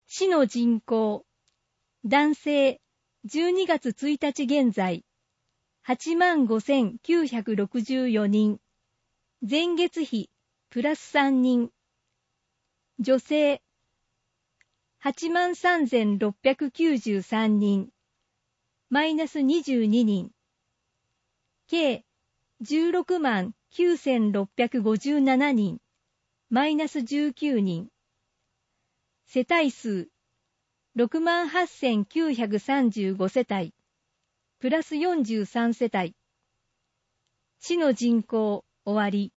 市の人口、男性、12月1日現在、85,964 人、前月比、プラス3人、女性、83,693 人、マイナス22人、計、169,657 人、マイナス19人、世帯数、68,935 世帯、プラス43世帯。市の人口、終わり。